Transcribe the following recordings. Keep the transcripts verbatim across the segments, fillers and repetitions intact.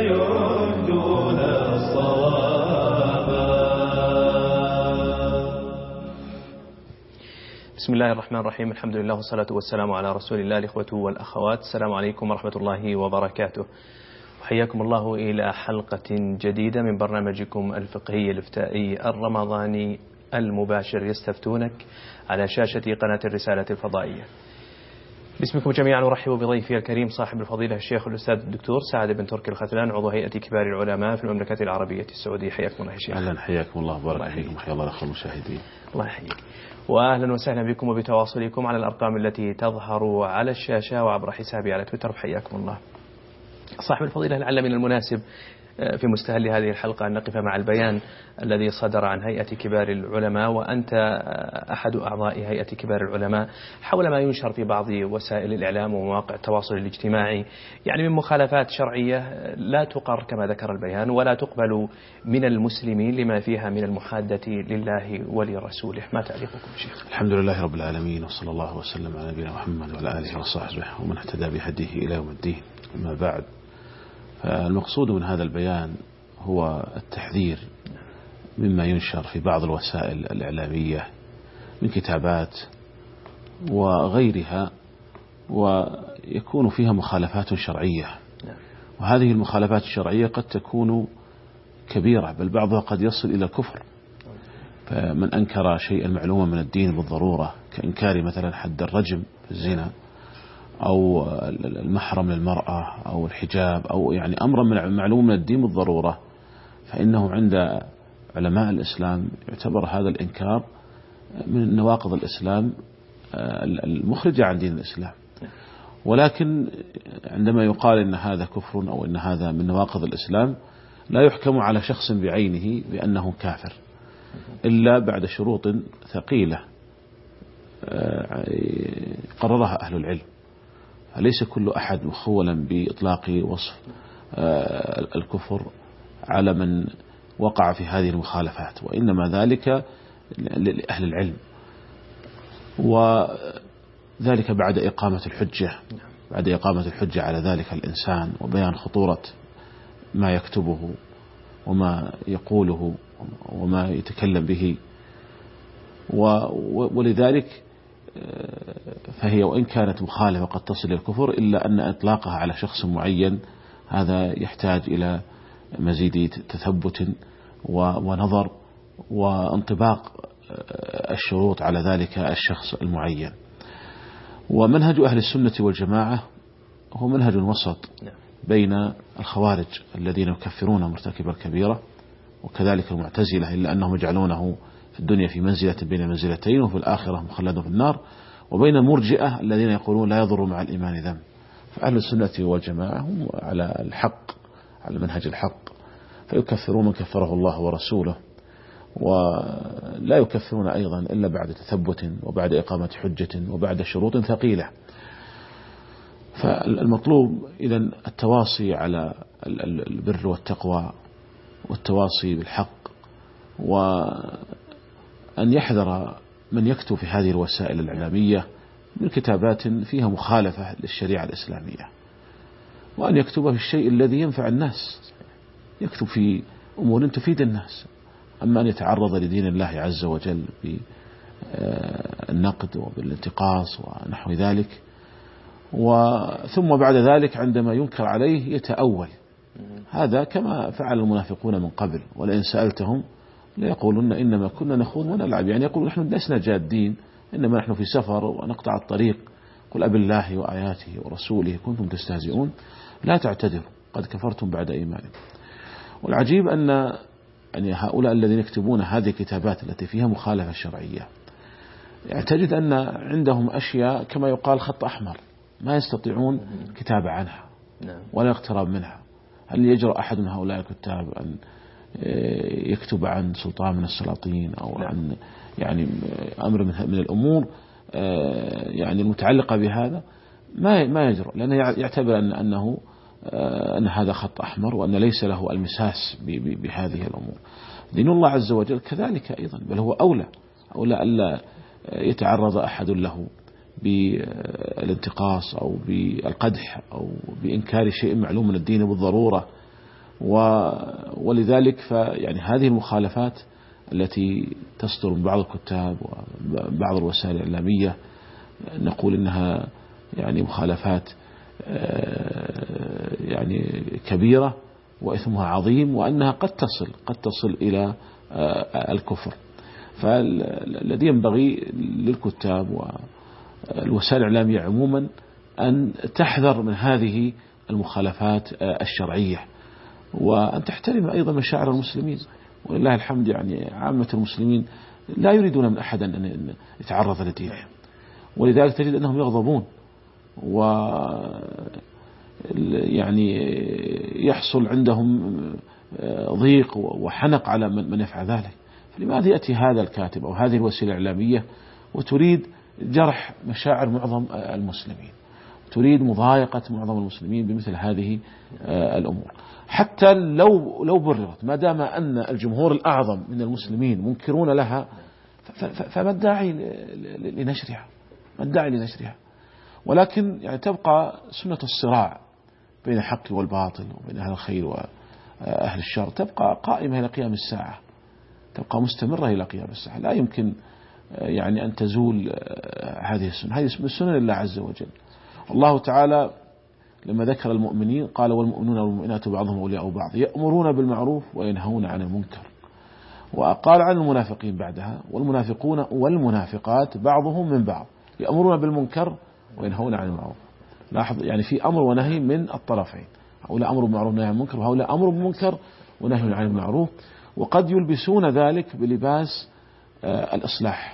يبدون الصواب. بسم الله الرحمن الرحيم. الحمد لله والصلاة والسلام على رسول الله. الإخوة والأخوات، السلام عليكم ورحمة الله وبركاته. حياكم الله إلى حلقة جديدة من برنامجكم الفقهي الإفتائي الرمضاني المباشر، يستفتونك، على شاشة قناة الرسالة الفضائية. باسمكم جميعا أرحب بضيفي الكريم صاحب الفضيلة الشيخ الأستاذ الدكتور سعد بن تركي الختلان، عضو هيئة كبار العلماء في المملكة العربية السعودية. حياكم الله يا شيخ. أهلا، حياكم الله وبارك فيكم. حيا الله الأخوة المشاهدين. الله يحييك، وأهلا وسهلا بكم وبتواصلكم على الأرقام التي تظهر على الشاشة وعبر حسابي على تويتر. حياكم الله. صاحب الفضيلة، لعل من المناسب في مستهل هذه الحلقة أن نقف مع البيان الذي صدر عن هيئة كبار العلماء، وأنت أحد أعضاء هيئة كبار العلماء، حول ما ينشر في بعض وسائل الإعلام ومواقع التواصل الاجتماعي، يعني من مخالفات شرعية لا تقر كما ذكر البيان ولا تقبل من المسلمين لما فيها من المحادة لله ولرسوله. ما تعليقكم شيخ؟ الحمد لله رب العالمين، وصلى الله وسلم على نبينا محمد وعلى آله وصحبه ومن اهتدى بهديه إلى يوم الدين. أما بعد، فالمقصود من هذا البيان هو التحذير مما ينشر في بعض الوسائل الإعلامية من كتابات وغيرها، ويكون فيها مخالفات شرعية، وهذه المخالفات الشرعية قد تكون كبيرة، بل بعضها قد يصل إلى الكفر. فمن أنكر شيئا معلوما من الدين بالضرورة، كإنكار مثلا حد الرجم في الزنا، أو المحرم للمرأة، أو الحجاب، أو يعني أمرا معلوم من الدين بالضرورة، فإنه عند علماء الإسلام يعتبر هذا الإنكار من نواقض الإسلام المخرجة عن دين الإسلام. ولكن عندما يقال إن هذا كفر أو إن هذا من نواقض الإسلام، لا يحكم على شخص بعينه بأنه كافر إلا بعد شروط ثقيلة قررها أهل العلم. فليس كل أحد مخولا بإطلاق وصف الكفر على من وقع في هذه المخالفات، وإنما ذلك لأهل العلم، وذلك بعد إقامة الحجة بعد إقامة الحجة على ذلك الإنسان، وبيان خطورة ما يكتبه وما يقوله وما يتكلم به. ولذلك فهي وإن كانت مخالفة قد تصل إلى الكفر، إلا أن إطلاقها على شخص معين هذا يحتاج إلى مزيد تثبت ونظر وانطباق الشروط على ذلك الشخص المعين. ومنهج أهل السنة والجماعة هو منهج وسط بين الخوارج الذين يكفرون مرتكب الكبيرة، وكذلك المعتزلة، إلا أنهم يجعلونه في الدنيا في منزلة بين منزلتين، وفي الآخرة مخلد في النار، وبين المرجئة الذين يقولون لا يضر مع الإيمان ذنب. فأهل السنة والجماعة هم على الحق، على منهج الحق، فيكفرون من كفره الله ورسوله، ولا يكفرون أيضا إلا بعد تثبت وبعد إقامة حجة وبعد شروط ثقيلة. فالمطلوب إذن التواصي على البر والتقوى والتواصي بالحق، وأن يحذر من يكتب في هذه الوسائل الإعلامية من كتابات فيها مخالفة للشريعة الإسلامية، وأن يكتب في الشيء الذي ينفع الناس، يكتب في أمور تفيد الناس. أما أن يتعرض لدين الله عز وجل بالنقد وبالانتقاص ونحو ذلك، وثم بعد ذلك عندما ينكر عليه يتأول، هذا كما فعل المنافقون من قبل. ولئن سألتهم ليقولون إنما كنا نخوض ونلعب، يعني يقول نحن لسنا جادين، إنما نحن في سفر ونقطع الطريق. قل أب الله وآياته ورسوله كنتم تستهزئون لا تعتذروا قد كفرتم بعد إيمانكم. والعجيب أن يعني هؤلاء الذين يكتبون هذه الكتابات التي فيها مخالفة شرعية، يعني تجد أن عندهم أشياء كما يقال خط أحمر ما يستطيعون كتابة عنها ولا اقتراب منها. هل يجرؤ أحد من هؤلاء الكتاب أن يكتب عن سلطان من السلاطين أو عن يعني أمر من الأمور يعني المتعلقة بهذا؟ ما ما يجرؤ، لأنه يعتبر أن أنه أن هذا خط أحمر، وأن ليس له المساس بهذه الأمور. دين الله عز وجل كذلك أيضا، بل هو أولى أولى ألا يتعرض أحد له بالانتقاص أو بالقدح أو بإنكار شيء معلوم من الدين بالضرورة، ولذلك فيعني هذه المخالفات التي تصدر من بعض الكتاب وبعض الوسائل الإعلامية نقول إنها يعني مخالفات يعني كبيرة وإثمها عظيم، وأنها قد تصل قد تصل إلى الكفر. فالذي ينبغي للكتاب والوسائل الإعلامية عموما أن تحذر من هذه المخالفات الشرعية، وأن تحترم أيضا مشاعر المسلمين. ولله الحمد يعني عامة المسلمين لا يريدون من أحد أن يتعرض لدينهم، ولذلك تجد أنهم يغضبون و يعني يحصل عندهم ضيق وحنق على من يفعل ذلك. فلماذا يأتي هذا الكاتب أو هذه الوسيلة الإعلامية وتريد جرح مشاعر معظم المسلمين، تريد مضايقة معظم المسلمين بمثل هذه الأمور، حتى لو لو بررت، ما دام أن الجمهور الأعظم من المسلمين منكرون لها، فما الداعي لنشرها؟ ما الداعي لنشرها؟ ولكن يعني تبقى سنة الصراع بين الحق والباطل وبين أهل الخير وأهل الشر تبقى قائمة إلى قيام الساعة، تبقى مستمرة إلى قيام الساعة. لا يمكن يعني أن تزول هذه السنة، هذه من سنن الله عز وجل. الله تعالى لما ذكر المؤمنين قال والمؤمنون والمؤمنات بعضهم أولياء بعض يأمرون بالمعروف وينهون عن المنكر، وقال عن المنافقين بعدها والمنافقون والمنافقات بعضهم من بعض يأمرون بالمنكر وينهون عن المعروف. لاحظ يعني في أمر ونهي من الطرفين، هؤلاء أمر بالمعروف ونهي عن المنكر، وهؤلاء أمر بالمنكر ونهي عن المعروف، وقد يلبسون ذلك بلباس آه الإصلاح.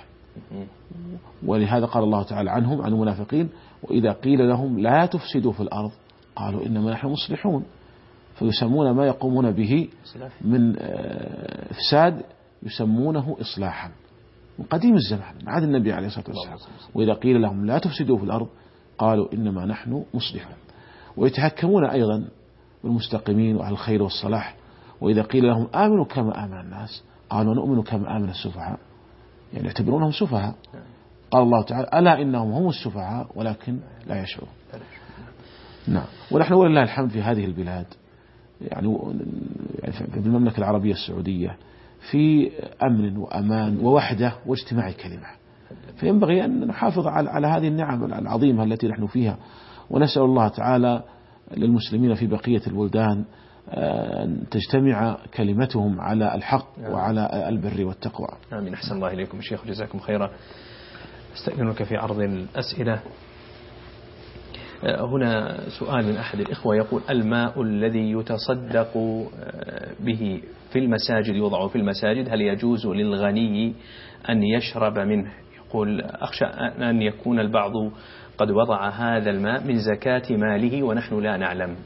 ولهذا قال الله تعالى عنهم عن المنافقين وإذا قيل لهم لا تفسدوا في الأرض قالوا إنما نحن مصلحون، فيسمون ما يقومون به من آه إفساد يسمونه إصلاحا من قديم الزمان من عهد النبي عليه الصلاة والسلام. وإذا قيل لهم لا تفسدوا في الأرض قالوا إنما نحن مصلحون. ويتحكمون أيضا بالمستقيمين وأهل الخير والصلاح، وإذا قيل لهم آمنوا كما آمن الناس قالوا نؤمن كما آمن السفهاء، يعني يعتبرونهم سفهاء. قال الله تعالى ألا إنهم هم السفهاء ولكن لا يشعرون. نعم. ونحن ولله الحمد في هذه البلاد يعني في المملكة العربية السعودية في أمن وأمان ووحدة واجتماع كلمة، فينبغي أن نحافظ على على هذه النعم العظيمة التي نحن فيها، ونسأل الله تعالى للمسلمين في بقية البلدان أن تجتمع كلمتهم على الحق وعلى البر والتقوى. آمين. أحسن الله إليكم الشيخ جزاكم خيرا. استأذنك في عرض الأسئلة. هنا سؤال من أحد الإخوة يقول الماء الذي يتصدق به في المساجد يوضع في المساجد هل يجوز للغني أن يشرب منه؟ يقول أخشى أن يكون البعض قد وضع هذا الماء من زكاة ماله ونحن لا نعلم.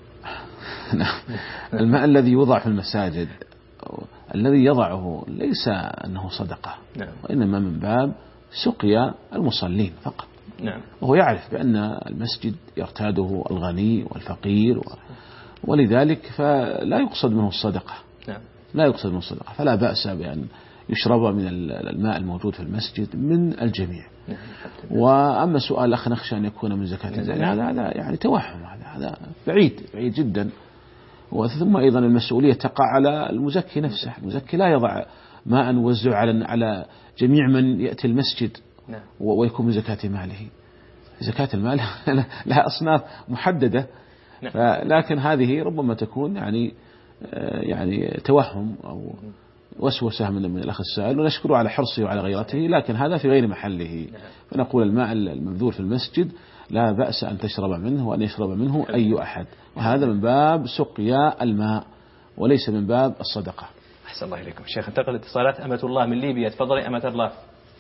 الماء الذي يوضع في المساجد الذي يضعه ليس أنه صدقة، وإنما من باب سقيا المصلين فقط. نعم. وهو يعرف بأن المسجد يرتاده الغني والفقير و... ولذلك فلا يقصد منه الصدقة. نعم. لا يقصد منه الصدقة، فلا بأس بأن يشرب من الماء الموجود في المسجد من الجميع. نعم. وأما سؤال الأخ نخشى أن يكون من زكاة المال هذا هذا يعني توهم، هذا هذا بعيد بعيد جدا. وثم أيضا المسؤولية تقع على المزكي نفسه، المزكي لا يضع ماء وزع على على جميع من يأتي المسجد نعم. ويكون من زكاة ماله. زكاة المال لها أصناف محددة. نعم. لكن هذه ربما تكون يعني يعني توهم أو وسوسة من من الأخ السائل، ونشكره على حرصه وعلى غيرته، لكن هذا في غير محله. فنقول الماء المبذول في المسجد لا بأس أن تشرب منه وأن يشرب منه أي أحد، وهذا من باب سقيا الماء وليس من باب الصدقة. أحسن الله إليكم شيخ. انتقل اتصالات أمة الله من ليبيا. تفضلي أمة الله.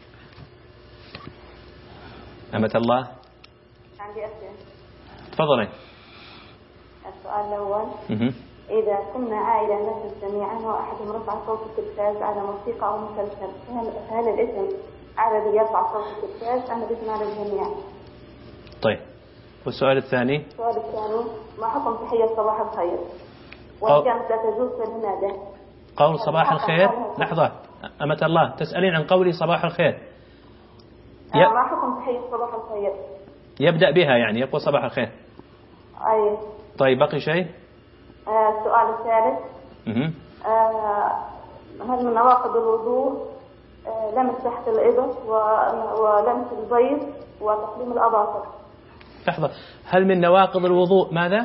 أمة الله عندي أسئلة. تفضلي. السؤال الأول إذا كنا عائلة نجلس جميعا وأحدهم رفع صوت التلفاز على موسيقى أو مسلسل فهل الاسم على الذي يرفع صوت التلفاز أم الاسم على الجميع؟ طيب. والسؤال الثاني؟ السؤال الثاني ما حكم تحية صباح الخير وإن كانت لا تجوز فلماذا؟ قول صباح الخير. لحظة أمة الله تسألين عن قولي صباح الخير. ي... ما حكم تحية صباح الخير؟ يبدأ بها يعني يقول صباح الخير. أي. طيب بقي شيء؟ آه السؤال الثالث. آه هل من نواقض الوضوء آه لمس تحت الإبط ولمس البيض وتقليم الأظافر؟ لحظة، هل من نواقض الوضوء ماذا؟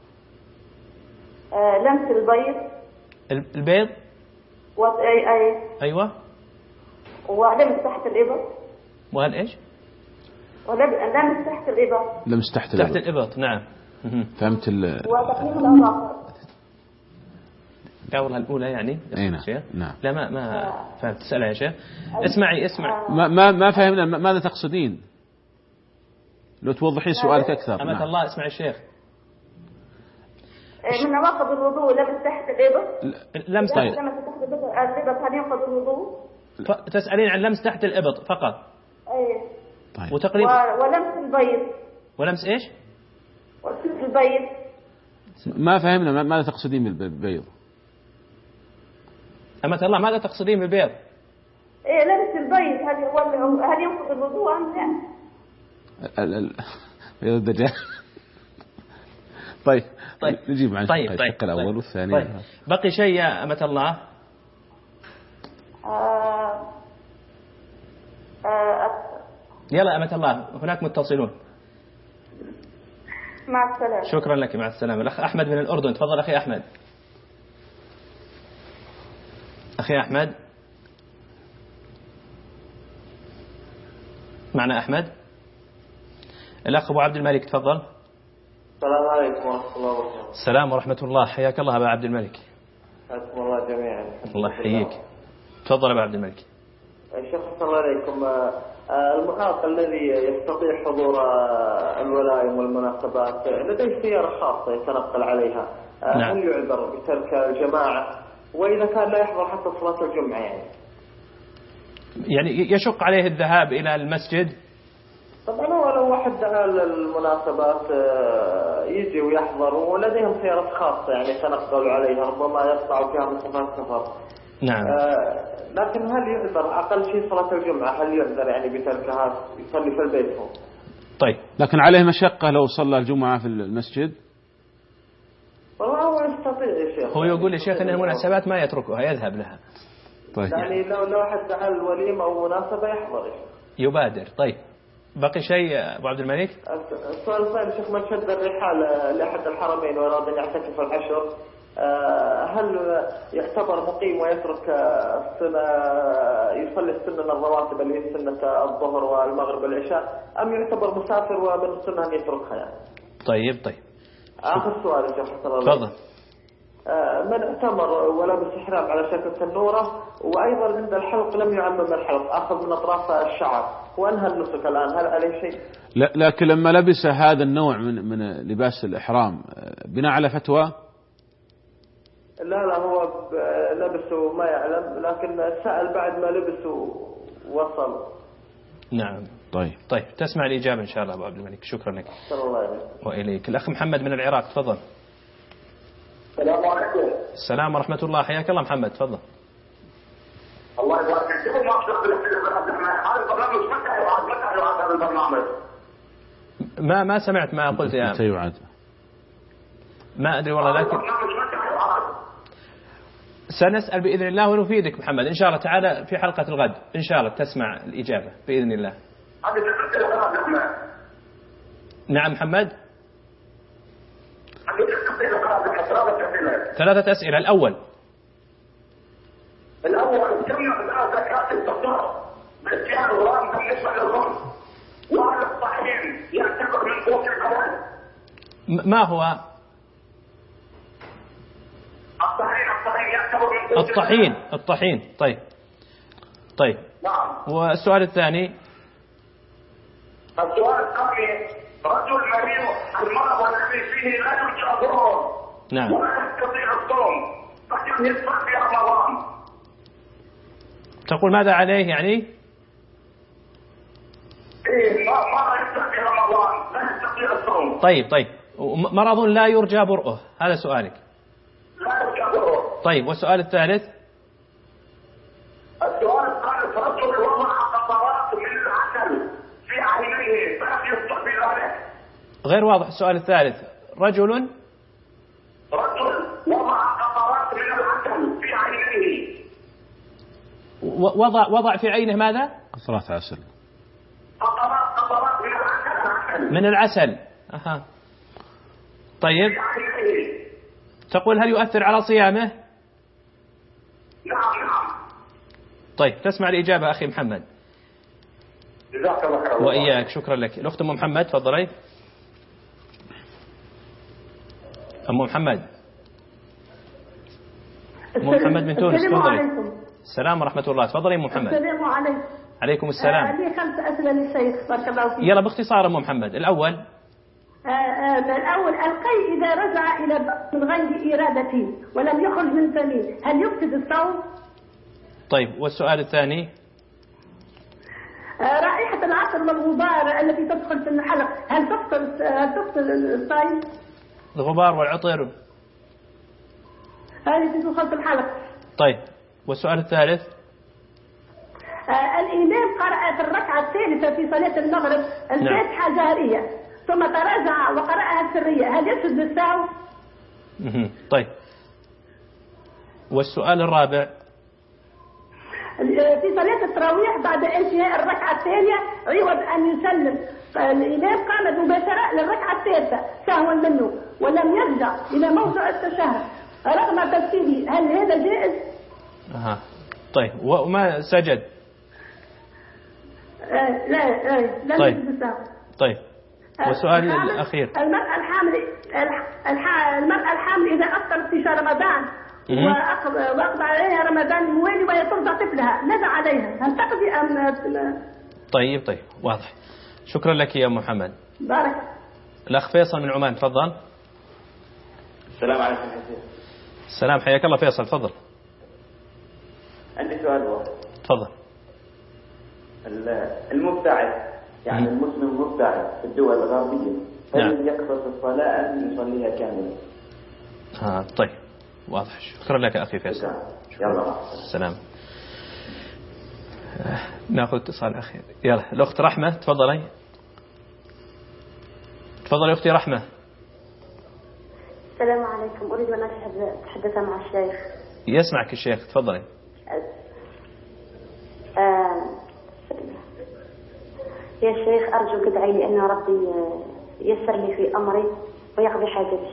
آه لمس البيض. البيض؟ أي أي أيوة. ولمس تحت الإبط. وهل إيش؟ ولمس تحت الإبط. لمس تحت الإبط. تحت الإبط، نعم. فهمت ال. وتقليم الأظافر. قبلها الأولى يعني. أي نعم. نعم. لا ما ما فهمت. تسألها يا شيخ. اسمعي اسمع. ما ما ما فهمنا ماذا تقصدين؟ لو توضحين سؤالك أكثر. أمة نعم. الله اسمع الشيخ. من نواقض الوضوء لمس تحت الإبط. لمس تحت لمس تحت الإبط هل ينقض الوضوء؟ تسألين عن لمس تحت الإبط فقط. أي. طيب. وتقريب. ولمس البيض. ولمس إيش؟ ولمس البيض. ما فهمنا ماذا تقصدين بالبيض؟ أمة الله ماذا تقصدين بالبيض؟ إيه لمس البيض هل هل ينقض الوضوء أم لا؟ بيض الدجاج. طيب. طيب نجيب عن طيب. الشق طيب. الأول طيب. والثاني. طيب. بقي شيء يا أمة الله؟ آه آه يلا أمة الله هناك متصلون. مع السلامة. شكرا لك، مع السلامة. الأخ أحمد من الأردن، تفضل أخي أحمد. أخي أحمد معنا أحمد. الأخ أبو عبد الملك تفضل. السلام عليكم ورحمة الله وبركاته. السلام ورحمة الله، حياك الله أبا عبد الملك. حياكم الله جميعا. الله يحييك. تفضل أبا عبد الملك. الشيخ صلى الله عليكم، المحاق الذي يستطيع حضور الولائم والمناسبات لديه سيارة خاصة يتنقل عليها، نعم. هل يعذر بترك الجماعة؟ وإذا كان لا يحضر حتى صلاة الجمعة يعني يعني يشق عليه الذهاب إلى المسجد؟ طبعا هو لو واحد دعا للمناسبات يجي ويحضر ولديهم سيارة خاصة يعني يتنقل عليها، ربما يقطع فيها مسافات سفر. نعم. آه لكن هل يعذر أقل شيء صلاة الجمعة؟ هل يعذر يعني بتركها يصلي في البيت هو؟ طيب. لكن عليه مشقة لو صلى الجمعة في المسجد؟ والله هو يستطيع يا شيخ. هو يقول يا شيخ أن المناسبات ما يتركها يذهب لها. طيب. يعني لو لو واحد دعا الوليمة أو مناسبة يحضر يبادر. طيب بقي شيء أبو عبد الملك؟ السؤال الثاني شيخ، من شد الرحال لأحد الحرمين وأراد أن يعتكف العشر هل يعتبر مقيم ويترك السنة يصلي السنة الرواتب اللي هي سنة الظهر والمغرب والعشاء، أم يعتبر مسافر ومن السنة أن يتركها يعني؟ طيب طيب. آخر سؤال يا شيخ حسن الله. تفضل. من اعتمر ولبس إحرام على شكل تنورة وأيضا عند الحلق لم يعمم الحلق، أخذ من أطراف الشعر وأنهى النسك الآن، هل عليه شيء؟ لا، لكن لما لبس هذا النوع من من لباس الإحرام بناء على فتوى؟ لا لا هو لبسه ما يعلم، لكن سأل بعد ما لبسه وصل. نعم. طيب. طيب تسمع الإجابة إن شاء الله أبو عبد الملك. شكرا لك. صلى الله عليه وإليك. الأخ محمد من العراق تفضل. السلام عليكم. السلام ورحمة الله، حياك الله محمد تفضل. الله يبارك فيك. ما أقدر هذا البرنامج متى يعاد متى يعاد هذا البرنامج؟ ما ما سمعت ما قلت يا متى يعاد؟ ما أدري والله، لكن سنسأل بإذن الله ونفيدك محمد إن شاء الله تعالى في حلقة الغد إن شاء الله تسمع الإجابة بإذن الله. نعم محمد. ثلاثة أسئلة. الأول الأول كم يعطى زكاة الفطر باختيار الغرام بالنسبة للغرم، وهل الطحين يعتبر من قوت الأول؟ ما هو الطحين؟ الطحين يعتبر من قوت الطحين. الطحين. طيب طيب. نعم. والسؤال الثاني. السؤال الثاني، رجل مريض المرض الذي فيه لا يرجى ضرر نعم. ولا يستطيع الصوم قد يفطر في رمضان، تقول ماذا عليه يعني؟ إيه ما ما يفطر في رمضان لا يستطيع الصوم. طيب طيب. مرض لا يرجى برؤه، هذا سؤالك. لا يرجى ضرر. طيب والسؤال الثالث. السؤال الثالث، رجل وضع قطرات من العسل في عينيه فلا يفطر بذلك. غير واضح السؤال الثالث. رجل رجل وضع وضع في عينه ماذا؟ قطرات عسل. من العسل. أها. طيب تقول هل يؤثر على صيامه؟ نعم نعم. طيب تسمع الإجابة أخي محمد. جزاك الله خير. وإياك، شكرا لك. الأخت أم محمد تفضلي. أم محمد. أم محمد من تونس السلام تفضلي. عليكم. السلام ورحمة الله. تفضلي أم محمد. السلام عليكم. عليكم السلام. آه لي خمس أسئلة للشيخ بارك الله فيك. يلا باختصار أم محمد. الأول آه آه الأول القي إذا رجع إلى بطن من غير إرادته ولم يخرج من فمه هل يفسد الصوم؟ طيب والسؤال الثاني؟ آه رائحة العطر والغبار التي تدخل في الحلق هل تفسد هل تفسد الصيام؟ الغبار والعطر هذه تدخل في الحلق. طيب والسؤال الثالث؟ آه الإمام قرأ في الركعة الثالثة في صلاة المغرب الفاتحة جهرية ثم تراجع وقرأها سرية هل يسجد للسهو؟ طيب والسؤال الرابع؟ في صلاة التراويح بعد انتهاء الركعة الثانية عوض أن يسلم الإمام قام مباشرة للركعة الثالثة سهوا منه ولم يرجع إلى موضع التشهد رغم ترتيبه هل هذا جائز؟ أها. طيب وما سجد؟ آه لا آه لم طيب. يجد السهو. طيب والسؤال الأخير؟ المرأة الحامل المرأة الحامل إذا أفطرت في شهر رمضان وأقضى عليها رمضان الموالي وهي ترضع طفلها ماذا عليها؟ هل تقضي أم؟ طيب طيب واضح. شكرا لك يا محمد. بارك. الأخ فيصل من عمان تفضل. السلام عليكم. السلام حياك الله فيصل تفضل. عندي سؤال واحد. تفضل. المبتعد يعني المسلم المبتعد في الدول الغربية هل نعم. يقصر الصلاة أم يصليها كاملة؟ ها طيب واضح. شكرا لك أخي فيصل. يلا السلام. ناخذ اتصال أخير. يلا الأخت رحمة تفضلي. تفضلي أختي رحمة. السلام عليكم. أريد أن أتحدث مع الشيخ. يسمعك الشيخ تفضلي. آه يا شيخ أرجوك ادعي لي أن ربي يسر لي في أمري ويقضي حاجتي.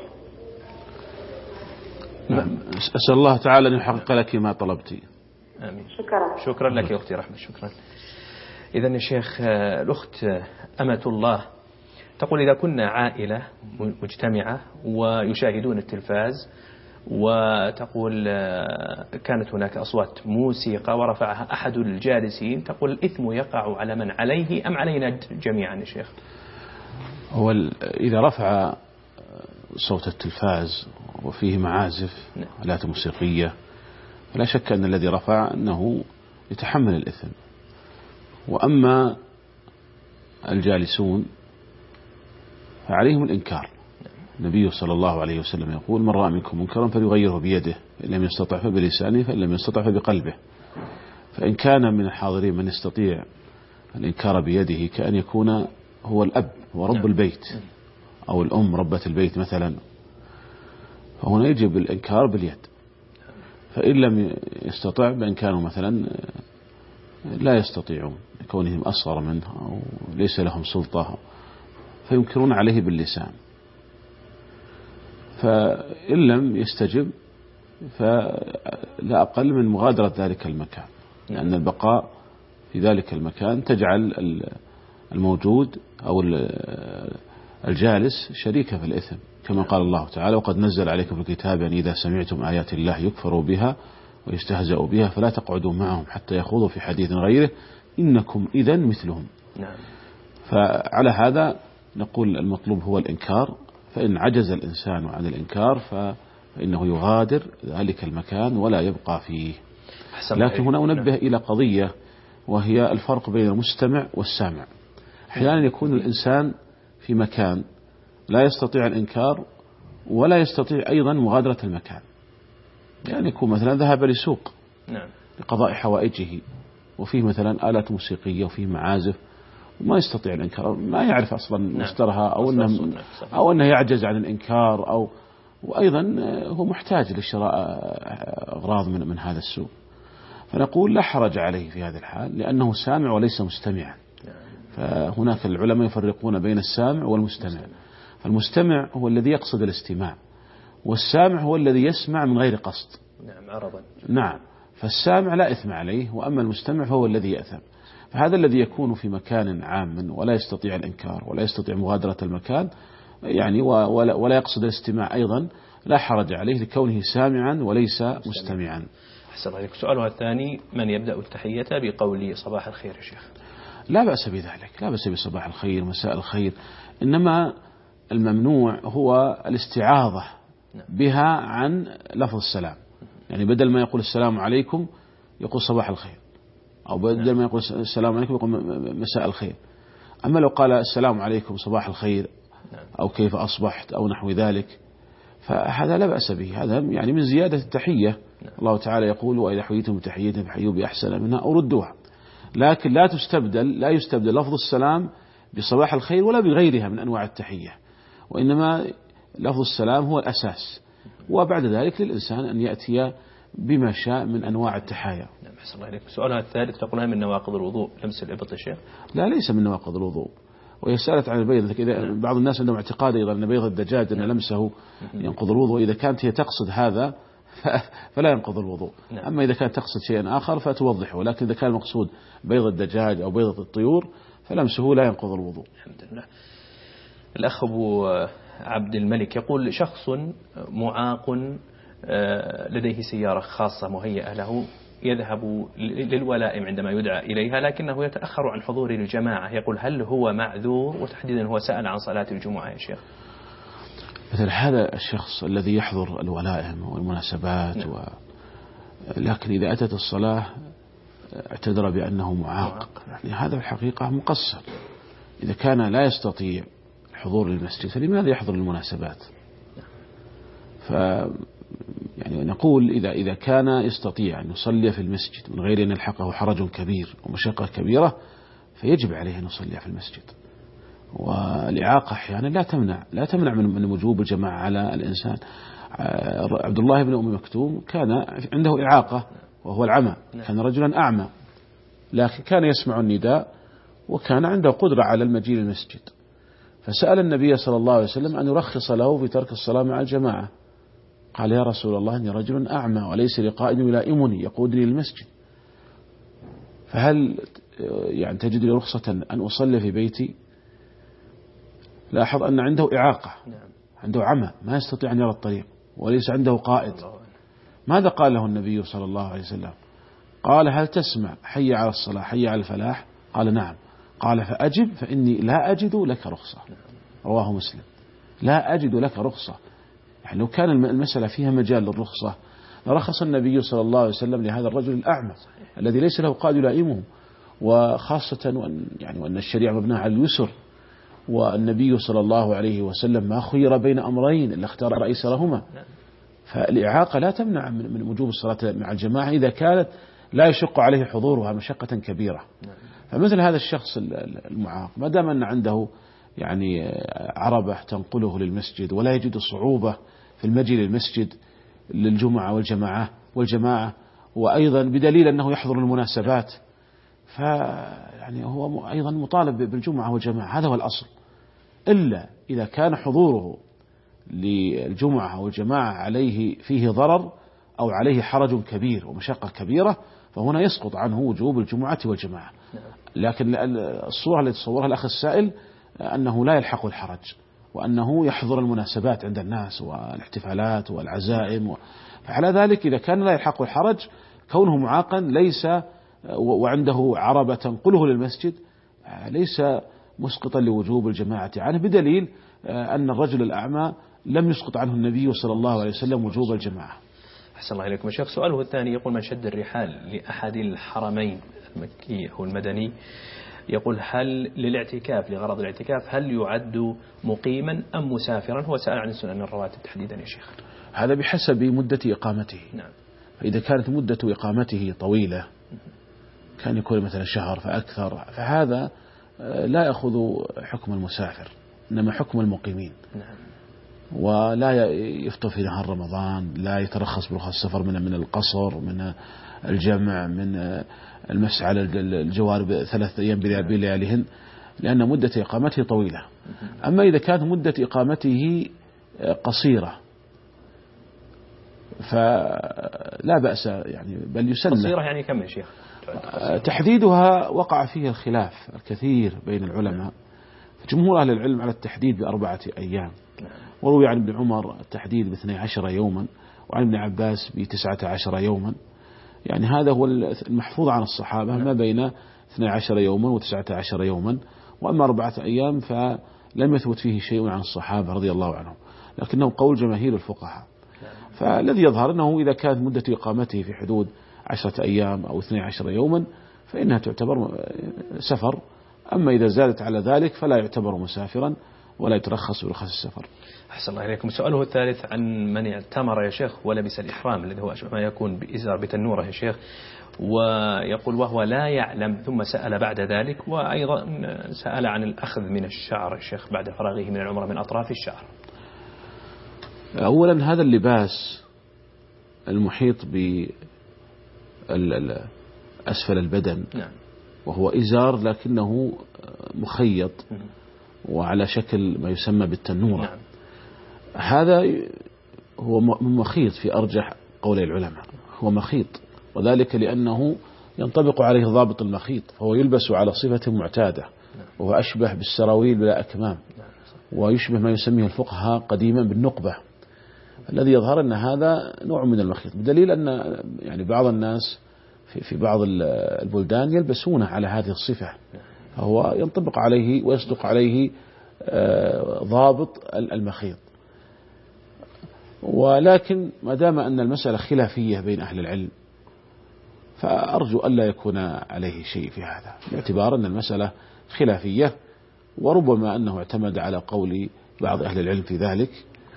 أسأل الله تعالى أن يحقق لك ما طلبتي. آمين. شكرا. شكرا لك يا أختي رحمة. شكرا. إذن يا شيخ الأخت أمة الله تقول إذا كنا عائلة مجتمعة ويشاهدون التلفاز وتقول كانت هناك أصوات موسيقى ورفعها أحد الجالسين تقول الإثم يقع على من عليه أم علينا جميعا يا شيخ؟ هو إذا رفع صوت التلفاز وفيه معازف آلات موسيقية فلا شك أن الذي رفع أنه يتحمل الإثم. وأما الجالسون فعليهم الإنكار. النبي صلى الله عليه وسلم يقول من رأى منكم منكرا فليغيره بيده فإن لم يستطع فبلسانه فإن لم يستطع فبقلبه. فإن كان من الحاضرين من يستطيع الإنكار بيده كأن يكون هو الأب ورب البيت أو الأم ربة البيت مثلا فهنا يجب الإنكار باليد. فإن لم يستطع بأن كانوا مثلا لا يستطيعون كونهم أصغر منه أو ليس لهم سلطة فينكرون عليه باللسان. فإن لم يستجب فلا أقل من مغادرة ذلك المكان لأن البقاء في ذلك المكان تجعل الموجود أو الجالس شريكا في الإثم كما قال الله تعالى وقد نزل عليكم في الكتاب أن إذا سمعتم آيات الله يكفر بها ويستهزأ بها فلا تقعدوا معهم حتى يخوضوا في حديث غيره إنكم إذن مثلهم. فعلى هذا نقول المطلوب هو الإنكار. فإن عجز الإنسان عن الإنكار فإنه يغادر ذلك المكان ولا يبقى فيه. لكن هنا أنبه إلى قضية وهي الفرق بين المستمع والسامع. أحيانا يكون الإنسان في مكان لا يستطيع الإنكار ولا يستطيع أيضا مغادرة المكان. يعني يكون مثلا ذهب لسوق لقضاء حوائجه وفيه مثلا آلات موسيقية وفيه معازف وما يستطيع الإنكار ما يعرف أصلا مصدرها أو أنه, أو أنه يعجز عن الإنكار أو وأيضا هو محتاج لشراء أغراض من, من هذا السوق. فنقول لا حرج عليه في هذه الحال لأنه سامع وليس مستمعا. فهناك العلماء يفرقون بين السامع والمستمع. فالمستمع هو الذي يقصد الاستماع، والسامع هو الذي يسمع من غير قصد. نعم عرضا. نعم. فالسامع لا إثم عليه، وأما المستمع فهو الذي يأثم. فهذا الذي يكون في مكان عام ولا يستطيع الإنكار ولا يستطيع مغادرة المكان يعني ولا, ولا يقصد الاستماع أيضا لا حرج عليه لكونه سامعا وليس مستمعا. أحسن الله إليك. سؤالها الثاني: من يبدأ التحية بقول صباح الخير يا شيخ؟ لا بأس بذلك، لا بأس بصباح الخير مساء الخير، إنما الممنوع هو الاستعاضة بها عن لفظ السلام. يعني بدل ما يقول السلام عليكم يقول صباح الخير، أو بدل ما يقول السلام عليكم يقول مساء الخير. أما لو قال السلام عليكم صباح الخير أو كيف أصبحت أو نحو ذلك فهذا لا بأس به، هذا يعني من زيادة التحية. الله تعالى يقول: وإذا حييتم بتحية فحيوا بأحسن منها أو ردوها. لكن لا تستبدل لا يستبدل لفظ السلام بصباح الخير ولا بغيرها من أنواع التحية، وإنما لفظ السلام هو الأساس، وبعد ذلك للإنسان أن يأتي بما شاء من أنواع التحايا. نعم أحسن الله إليك. سؤالها الثالث: تقولها من نواقض الوضوء لمس الإبط يا شيخ؟ لا، ليس من نواقض الوضوء. وهي سألت عن البيض. إذا بعض الناس عندهم اعتقاد أيضا أن بيض الدجاج أن لمسه ينقض الوضوء، إذا كانت هي تقصد هذا فلا ينقض الوضوء. أما إذا كانت تقصد شيئا آخر فتوضحه، لكن إذا كان المقصود بيض الدجاج أو بيضة الطيور فلمسه لا ينقض الوضوء. الحمد لله. الأخ أبو عبد الملك يقول: شخص معاق لديه سيارة خاصة مهيئة له يذهب للولائم عندما يدعى إليها، لكنه يتأخر عن حضور الجماعة، يقول: هل هو معذور؟ وتحديدا هو سأل عن صلاة الجمعة يا شيخ. مثل هذا الشخص الذي يحضر الولائم والمناسبات و... لكن إذا أتت الصلاة اعتذر بأنه معاق، يعني هذا في الحقيقة مقصر. إذا كان لا يستطيع الحضور للمسجد فلماذا يحضر المناسبات؟ ف يعني نقول إذا إذا كان يستطيع أن يصلي في المسجد من غير أن يلحقه حرج كبير ومشقة كبيرة فيجب عليه أن يصلي في المسجد. والإعاقة أحيانا لا تمنع لا تمنع من من وجوب الجماعة على الإنسان. عبد الله بن أم مكتوم كان عنده إعاقة وهو العمى، كان رجلا أعمى لكن كان يسمع النداء وكان عنده قدرة على المجيء للمسجد، فسأل النبي صلى الله عليه وسلم أن يرخص له في ترك الصلاة مع الجماعة. قال: يا رسول الله إني رجل أعمى وليس لي قائد يلائمني يقودني للمسجد، فهل يعني تجد لي رخصة أن أصلي في بيتي؟ لاحظ أن عنده إعاقة، عنده عمى ما يستطيع أن يرى الطريق وليس عنده قائد. ماذا قال له النبي صلى الله عليه وسلم؟ قال: هل تسمع حي على الصلاة حي على الفلاح؟ قال: نعم. قال: فأجب فإني لا أجد لك رخصة. رواه مسلم. لا أجد لك رخصة. يعني لو كان المسألة فيها مجال للرخصة لرخص النبي صلى الله عليه وسلم لهذا الرجل الأعمى الذي ليس له قائد يلائمه، وخاصة وأن يعني وأن الشريعة مبناة على اليسر، والنبي صلى الله عليه وسلم ما خير بين أمرين إلا اختار أيسرهما. فالإعاقة لا تمنع من وجوب الصلاة مع الجماعة إذا كانت لا يشق عليه حضورها مشقة كبيرة. فمثل هذا الشخص المعاق ما دام أن عنده يعني عربة تنقله للمسجد ولا يجد صعوبة في المجيء للمسجد للجمعة والجماعة والجماعة وأيضا بدليل أنه يحضر المناسبات، فيعني هو أيضا مطالب بالجمعة والجماعة، هذا هو الأصل. إلا إذا كان حضوره للجمعة والجماعة عليه فيه ضرر أو عليه حرج كبير ومشقة كبيرة فهنا يسقط عنه وجوب الجمعة والجماعة. لكن الصورة التي تصورها الأخ السائل أنه لا يلحق الحرج وأنه يحضر المناسبات عند الناس والاحتفالات والعزائم، فعلى ذلك إذا كان لا يلحق الحرج كونه معاقا ليس وعنده عربة تنقله للمسجد ليس مسقطا لوجوب الجماعة عنه، بدليل أن الرجل الأعمى لم يسقط عنه النبي صلى الله عليه وسلم وجوب الجماعة. أحسن الله إليكم. الشيخ سؤاله الثاني يقول: من شد الرحال لأحد الحرمين المكي أو المدني يقول: هل للاعتكاف لغرض الاعتكاف هل يعد مقيما أم مسافرا؟ هو سأل عن السنن الرواتب تحديدا يا شيخ. هذا بحسب مدة إقامته. نعم. فإذا كانت مدة إقامته طويلة كان يكون مثلا شهر فأكثر فهذا لا يأخذ حكم المسافر إنما حكم المقيمين. نعم. ولا يفطر في نهار رمضان، لا يترخص برخص السفر من من القصر، من الجمع، من المسح على الجوارب ثلاثة أيام بلياليهن، لأن مدة إقامته طويلة. أما إذا كانت مدة إقامته قصيرة فلا بأس يعني، بل يسن. قصيرة يعني كم يا شيخ؟ تحديدها وقع فيه الخلاف الكثير بين العلماء، جمهور أهل العلم على التحديد بأربعة أيام، وروي عن ابن عمر التحديد باثني عشر يوما، وعن ابن عباس بتسعة عشر يوما. يعني هذا هو المحفوظ عن الصحابة ما بين اثني عشر يوما وتسعة عشر يوما. وأما أربعة أيام فلم يثبت فيه شيء عن الصحابة رضي الله عنهم، لكنه قول جماهير الفقهاء. فالذي يظهر أنه إذا كانت مدة إقامته في حدود عشرة أيام أو اثني عشر يوما فإنها تعتبر سفر. أما إذا زادت على ذلك فلا يعتبر مسافرا ولا يترخص برخص السفر. أحسن الله إليكم. سؤاله الثالث عن من اعتمر يا شيخ ولبس الإحرام الذي هو أشبه ما يكون بإزار بتنورة يا شيخ، ويقول وهو لا يعلم، ثم سأل بعد ذلك، وأيضا سأل عن الأخذ من الشعر يا شيخ بعد فراغه من العمرة من أطراف الشعر. أولا هذا اللباس المحيط بأسفل البدن نعم. وهو إزار لكنه مخيط وعلى شكل ما يسمى بالتنورة. نعم. هذا هو مخيط في أرجح قول العلماء، هو مخيط، وذلك لأنه ينطبق عليه ضابط المخيط، فهو يلبس على صفة معتادة، وهو أشبه بالسراويل بلا أكمام، ويشبه ما يسميه الفقهاء قديما بالنقبة. الذي يظهر أن هذا نوع من المخيط، بدليل أن يعني بعض الناس في في بعض البلدان يلبسونه على هذه الصفة، فهو ينطبق عليه ويصدق عليه ضابط المخيط. ولكن ما دام أن المسألة خلافية بين أهل العلم فأرجو ألا يكون عليه شيء في هذا، باعتبار أن المسألة خلافية، وربما أنه اعتمد على قول بعض أهل العلم في ذلك،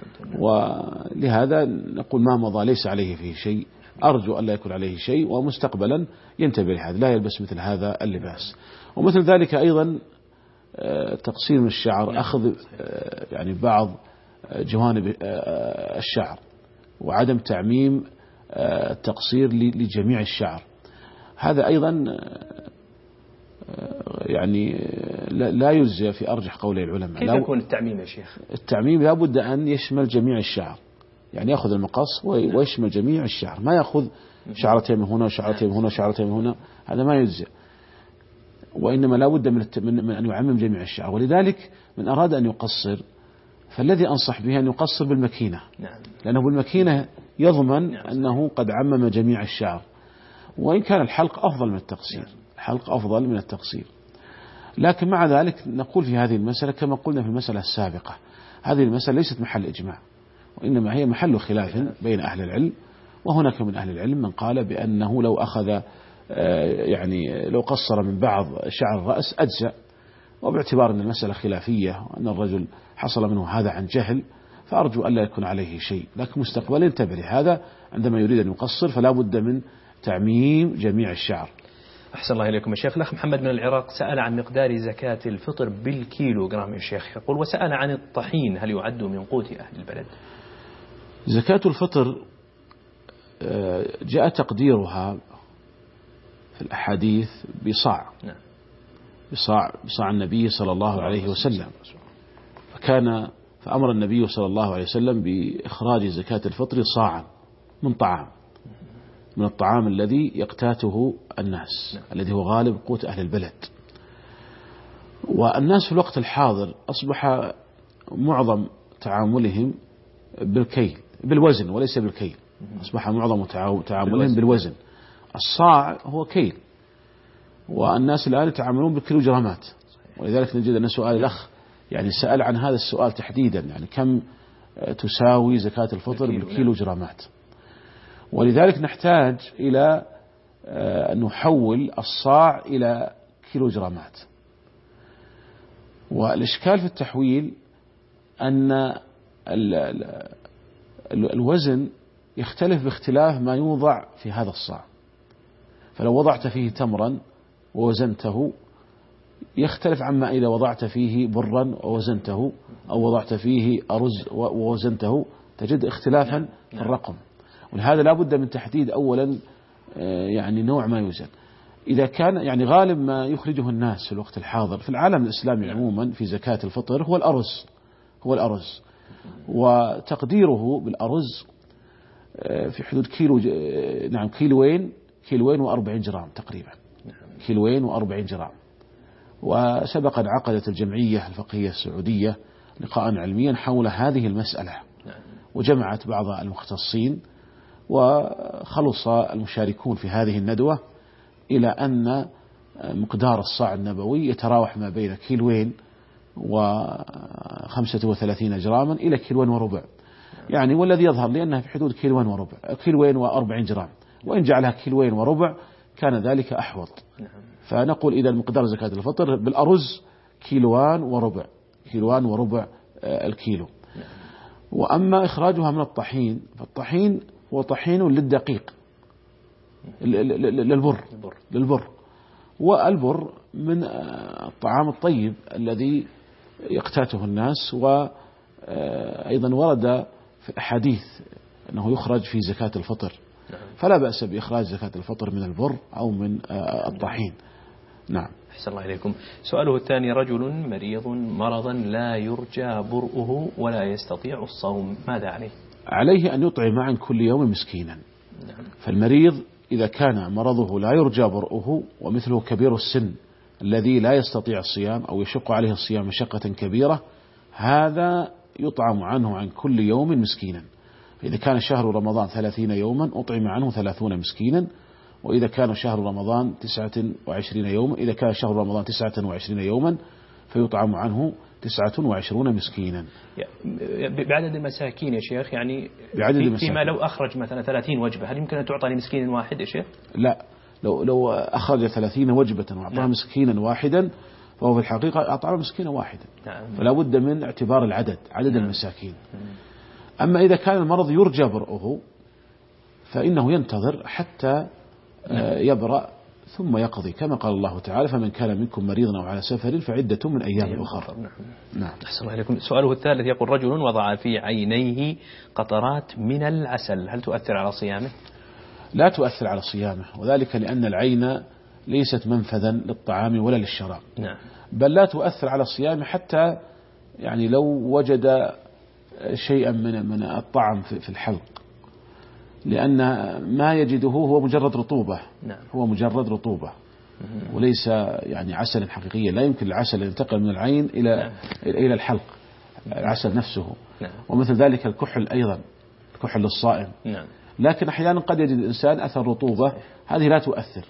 ولهذا نقول ما مضى ليس عليه فيه شيء، أرجو ألا يكون عليه شيء، ومستقبلا ينتبه لهذا، لا يلبس مثل هذا اللباس. ومثل ذلك أيضا تقصير من الشعر، أخذ يعني بعض جوانب الشعر، وعدم تعميم التقصير لجميع الشعر، هذا أيضا يعني لا يجزي في أرجح قولي العلماء. كيف يكون التعميم يا شيخ؟ التعميم لا بد أن يشمل جميع الشعر، يعني يأخذ المقص ويشمل جميع الشعر، ما يأخذ شعرتين من هنا وشعرتين من هنا وشعرتين من هنا، هذا ما يجزي، وإنما لا بد من, من أن يعمم جميع الشعر. ولذلك من أراد أن يقصر فالذي أنصح به أن يقصر بالمكينة، لأنه بالمكينة يضمن أنه قد عمم جميع الشعر، وإن كان الحلق أفضل من التقصير، الحلق أفضل من التقصير. لكن مع ذلك نقول في هذه المسألة كما قلنا في المسألة السابقة، هذه المسألة ليست محل إجماع، وإنما هي محل خلاف بين أهل العلم. وهناك من أهل العلم من قال بأنه لو أخذ يعني لو قصر من بعض شعر الرأس أجزأ، وباعتبار أن المسألة خلافية وأن الرجل حصل منه هذا عن جهل فأرجو ألا يكون عليه شيء، لكن مستقبلا انتبه لهذا عندما يريد أن يقصر فلا بد من تعميم جميع الشعر. أحسن الله إليكم يا شيخ. الأخ محمد من العراق سأل عن مقدار زكاة الفطر بالكيلو جرام يا شيخ، يقول وسأل عن الطحين هل يعد من قوت أهل البلد؟ زكاة الفطر جاء تقديرها في الأحاديث بصاع، بصاع بصاع النبي صلى الله عليه وسلم، فكان فأمر النبي صلى الله عليه وسلم بإخراج زكاة الفطر صاعا من طعام، من الطعام الذي يقتاته الناس، الذي هو غالب قوت أهل البلد. والناس في الوقت الحاضر أصبح معظم تعاملهم بالكيل بالوزن وليس بالكيل، أصبح معظم تعاملهم بالوزن. الصاع هو كيل، والناس الآن يتعاملون بالكيلوجرامات، ولذلك نجد أن سؤال الأخ يعني سأل عن هذا السؤال تحديدا، يعني كم تساوي زكاة الفطر بالكيلوجرامات. ولذلك نحتاج إلى أن نحول الصاع إلى كيلوجرامات. والإشكال في التحويل أن الوزن يختلف باختلاف ما يوضع في هذا الصاع، فلو وضعت فيه تمرا ووزنته يختلف عما إذا وضعت فيه برا ووزنته أو وضعت فيه أرز ووزنته، تجد اختلافا في الرقم. ولهذا لا بد من تحديد أولا يعني نوع ما يوزن. إذا كان يعني غالب ما يخرجه الناس في الوقت الحاضر في العالم الإسلامي عموما في زكاة الفطر هو الأرز، هو الأرز وتقديره بالأرز في حدود كيلو، نعم كيلوين كيلوين وأربعين جرام تقريبا، كيلوين وأربعين جرام. وسبق أن عقدت الجمعية الفقهية السعودية لقاء علميا حول هذه المسألة، وجمعت بعض المختصين، وخلص المشاركون في هذه الندوة إلى أن مقدار الصاع النبوي يتراوح ما بين كيلوين وخمسة وثلاثين جراما إلى كيلوين وربع، يعني والذي يظهر لي أنها في حدود كيلوين وربع، كيلوين وأربعين جرام، وإن جعلها كيلوين وربع كان ذلك أحوط. فنقول إذا المقدار زكاة الفطر بالأرز كيلوان وربع، كيلوان وربع الكيلو. وأما إخراجها من الطحين، فالطحين هو طحين للدقيق للبر للبر والبر من الطعام الطيب الذي يقتاته الناس، وأيضا ورد في الأحاديث أنه يخرج في زكاة الفطر، فلا بأس بإخراج زكاة الفطر من البر أو من الطحين. نعم. أحسن الله إليكم. سؤاله الثاني: رجل مريض مرضا لا يرجى برؤه ولا يستطيع الصوم، ماذا عليه؟ عليه أن يطعم عن كل يوم مسكينا. فالمريض إذا كان مرضه لا يرجى برؤه ومثله كبير السن الذي لا يستطيع الصيام أو يشق عليه الصيام مشقة كبيرة، هذا يطعم عنه عن كل يوم مسكينا. فإذا كان شهر رمضان ثلاثين يوما أطعم عنه ثلاثون مسكينا، وإذا كان شهر رمضان تسعة وعشرين يوما إذا كان شهر رمضان تسعة وعشرين يوما فيطعم عنه تسعة وعشرون مسكينا. بعدد المساكين يا شيخ، يعني بعدد في المساكين. فيما لو أخرج مثلا ثلاثين وجبة، هل يمكن أن تعطى لمسكين واحد يا شيخ؟ لا، لو لو أخرج ثلاثين وجبة وأعطاها نعم. مسكينا واحدا فهو في الحقيقة أطعم مسكينا واحدا. نعم. فلا بد من اعتبار العدد، عدد نعم. المساكين. أما إذا كان المرض يرجى برؤه فإنه ينتظر حتى نعم. يبرأ ثم يقضي، كما قال الله تعالى: فمن كان منكم مريضا أو على سفر فعدة من أيام أخرى. نعم. نعم. أحسن الله إليكم. سؤاله الثالث يقول: رجل وضع في عينيه قطرات من العسل، هل تؤثر على صيامه؟ لا تؤثر على صيامه، وذلك لأن العين ليست منفذا للطعام ولا للشراب. نعم. بل لا تؤثر على صيامه حتى يعني لو وجد شيئا من من الطعم في الحلق، لأن ما يجده هو مجرد رطوبة. نعم. هو مجرد رطوبة وليس يعني عسل حقيقيا. لا يمكن العسل ينتقل من العين إلى نعم. إلى الحلق، العسل نفسه. نعم. ومثل ذلك الكحل أيضا، الكحل للصائم. نعم. لكن أحيانا قد يجد الإنسان أثر رطوبة، هذه لا تؤثر.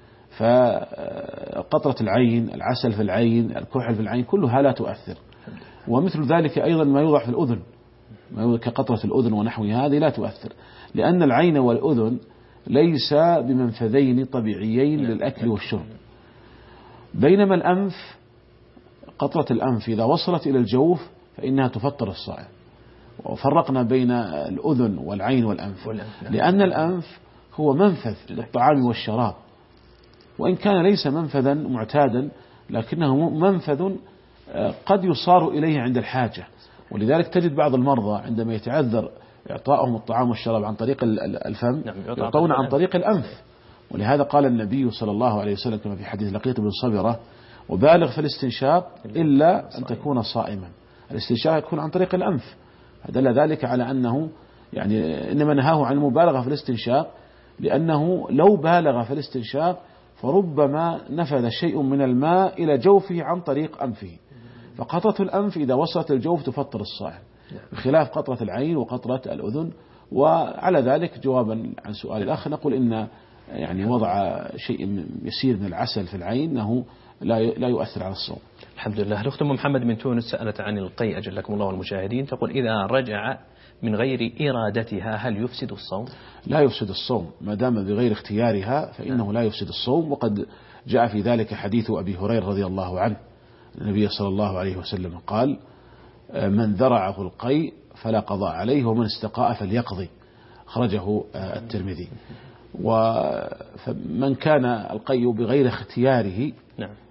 فقطرة العين، العسل في العين، الكحل في العين، كلها لا تؤثر. ومثل ذلك أيضا ما يوضع في الأذن، ما كقطرة الأذن ونحوها، هذه لا تؤثر، لأن العين والأذن ليس بمنفذين طبيعيين للأكل والشرب. بينما الأنف، قطرة الأنف إذا وصلت إلى الجوف فإنها تفطر الصائم. وفرقنا بين الأذن والعين والأنف، لأن الأنف هو منفذ للطعام والشراب، وإن كان ليس منفذا معتادا لكنه منفذ قد يصار إليه عند الحاجة. ولذلك تجد بعض المرضى عندما يتعذر إعطائهم الطعام والشراب عن طريق الفم يعطون عن طريق الأنف. ولهذا قال النبي صلى الله عليه وسلم كما في حديث لقيط بن صبرة: وبالغ في الاستنشاق إلا أن تكون صائما. الاستنشاق يكون عن طريق الأنف، دل ذلك على أنه يعني إنما نهاه عن المبالغة في الاستنشاق، لأنه لو بالغ في الاستنشاق فربما نفذ شيء من الماء إلى جوفه عن طريق أنفه. فقطرة الأنف إذا وصلت الجوف تفطر الصائم، بخلاف قطرة العين وقطرة الأذن. وعلى ذلك جوابا عن سؤال الأخ نقول إن يعني وضع شيء يسير من العسل في العين أنه لا لا يؤثر على الصوم. الحمد لله. الأخت أم محمد من تونس سألت عن القيء أجلكم الله والمشاهدين، تقول: إذا رجع من غير إرادتها هل يفسد الصوم؟ لا يفسد الصوم ما دام بغير اختيارها، فإنه لا يفسد الصوم. وقد جاء في ذلك حديث أبي هريرة رضي الله عنه، النبي صلى الله عليه وسلم قال: من ذرعه القيء فلا قضاء عليه ومن استقاء فليقضي، خرجه الترمذي. ومن كان القيء بغير اختياره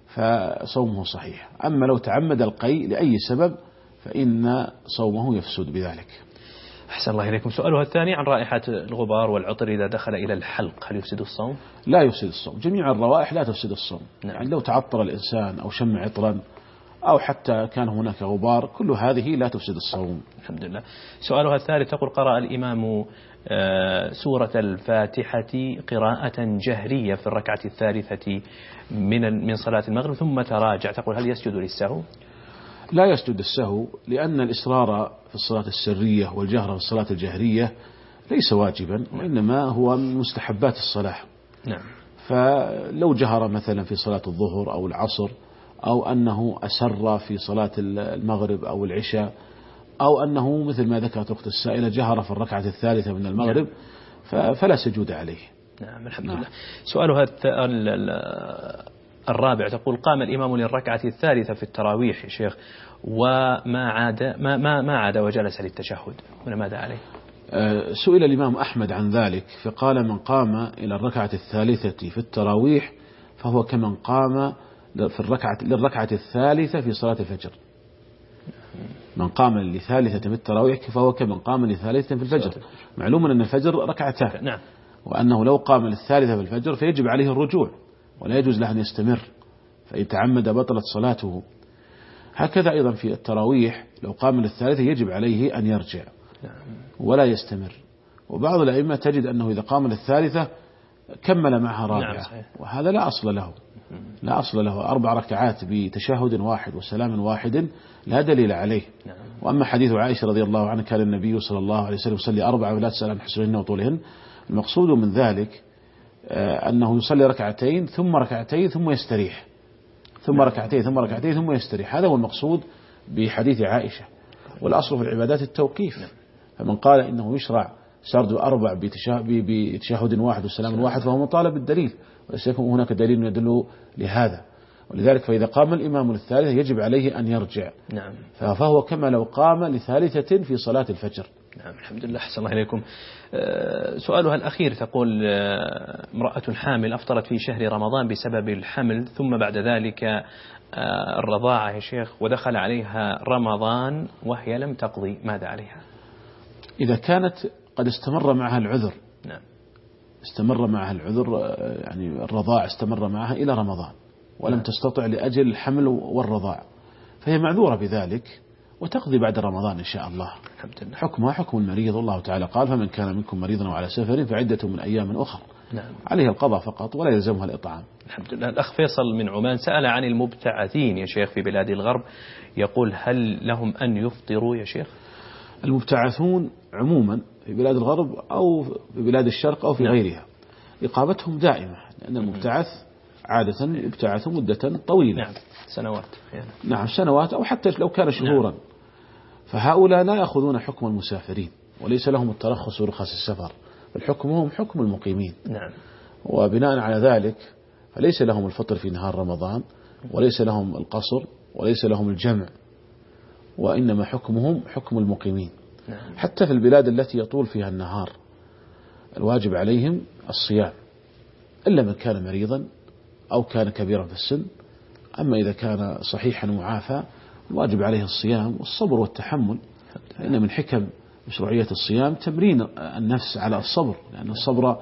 فصومه صحيح. أما لو تعمد القيء لأي سبب فإن صومه يفسد بذلك. أحسن الله إليكم. سؤالها الثاني عن رائحة الغبار والعطر إذا دخل إلى الحلق هل يفسد الصوم؟ لا يفسد الصوم، جميع الروائح لا تفسد الصوم. نعم. يعني لو تعطر الإنسان أو شم عطرا أو حتى كان هناك غبار كل هذه لا تفسد الصوم. الحمد لله. سؤالها الثالث تقول قرأ الإمام سورة الفاتحة قراءة جهرية في الركعة الثالثة من من صلاة المغرب ثم تراجع، تقول هل يسجد للسهو؟ لا يسجد السهو، لأن الإصرار في الصلاة السرية والجهر في الصلاة الجهرية ليس واجبا، وإنما هو من مستحبات الصلاة. نعم. فلو جهر مثلا في صلاة الظهر أو العصر أو أنه أسر في صلاة المغرب أو العشاء أو أنه مثل ما ذكرت أخت السائلة جهر في الركعة الثالثة من المغرب فلا سجود عليه. نعم الحمد لله. سؤالها الرابع تقول قام الإمام للركعة الثالثة في التراويح يا شيخ وما عاد ما ما ما عاد وجلس للتشهد، هنا ماذا عليه؟ سئل الإمام أحمد عن ذلك فقال من قام إلى الركعة الثالثة في التراويح فهو كمن قام في الركعة للركعة الثالثة في صلاة الفجر. من قام لثالثة في التراويح فهو كمن قام لثالثة في الفجر. معلوم أن الفجر ركعتان. نعم. وأنه لو قام للثالثة في الفجر فيجب عليه الرجوع ولا يجوز له أن يستمر، فإن تعمد بطلت صلاته. هكذا أيضا في التراويح لو قام للثالثة يجب عليه أن يرجع ولا يستمر. وبعض الأئمة تجد أنه إذا قام للثالثة كمل معها رابعة، وهذا لا أصل له. لا أصل له. أربع ركعات بتشهد واحد وسلام واحد لا دليل عليه. وأما حديث عائشة رضي الله عنها كان النبي صلى الله عليه وسلم يصلي أربعة ولا تسأل عن حسنهن وطولهن، المقصود من ذلك أنه يصلي ركعتين ثم ركعتين ثم يستريح ثم ركعتين ثم ركعتين ثم يستريح. هذا هو المقصود بحديث عائشة. والأصل في العبادات التوقيف، فمن قال إنه يشرع سرد أربع بتشهد واحد وسلام واحد فهو مطالب بالدليل، وليس يكون هناك دليل يدل لهذا. ولذلك فإذا قام الإمام للثالثة يجب عليه أن يرجع. نعم. فهو كما لو قام لثالثة في صلاة الفجر. نعم الحمد لله. أحسن الله إليكم. سؤالها الأخير تقول امرأة حامل أفطرت في شهر رمضان بسبب الحمل ثم بعد ذلك الرضاعة يا شيخ ودخل عليها رمضان وهي لم تقضي، ماذا عليها؟ إذا كانت قد استمر معها العذر. نعم. استمر معها العذر يعني الرضاع استمر معها إلى رمضان ولم نعم. تستطع لأجل الحمل والرضاع فهي معذورة بذلك وتقضي بعد رمضان إن شاء الله. حكمها حكم المريض، الله تعالى قال فمن كان منكم مريضا وعلى سفر فعدة من أيام أخرى. نعم. عليه القضاء فقط ولا يلزمها الإطعام. الحمد لله. الأخ فيصل من عمان سأل عن المبتعثين يا شيخ في بلاد الغرب، يقول هل لهم أن يفطروا يا شيخ؟ المبتعثون عموما في بلاد الغرب أو في بلاد الشرق أو في نعم. غيرها إقامتهم دائمة، لأن المبتعث عادة يبتعث مدة طويلة. نعم. سنوات يعني. نعم سنوات أو حتى لو كان شهورا. نعم. فهؤلاء لا يأخذون حكم المسافرين وليس لهم الترخص ورخص السفر، بل حكمهم حكم المقيمين. نعم. وبناء على ذلك فليس لهم الفطر في نهار رمضان وليس لهم القصر وليس لهم الجمع، وإنما حكمهم حكم المقيمين. نعم. حتى في البلاد التي يطول فيها النهار الواجب عليهم الصيام إلا من كان مريضا أو كان كبيرا في السن. أما إذا كان صحيحا معافى الواجب عليه الصيام والصبر والتحمل، لأن من حكم مشروعية الصيام تمرين النفس على الصبر، لأن الصبر